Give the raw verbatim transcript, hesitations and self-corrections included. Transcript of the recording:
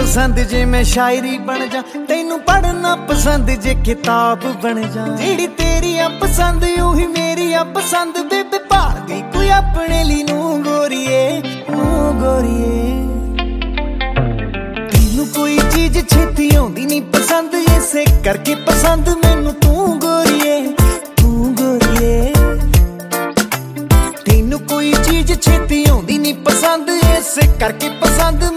पसंद जे मैं शायरी बन जा, तेनू पढ़ना पसंद जे किताब बन जा। जेड़ी तेरिया पसंद उही मेरिया पसंद, बेबे भागी कोई अपने ली नू गोरिए नू गोरिए। तेनू कोई चीज छेती आउंदी नहीं पसंद, इसे करके पसंद मैनू तू गोरिए तू गोरिए। तेनू कोई चीज छेती आउंदी नहीं पसंद, इसे करके पसंद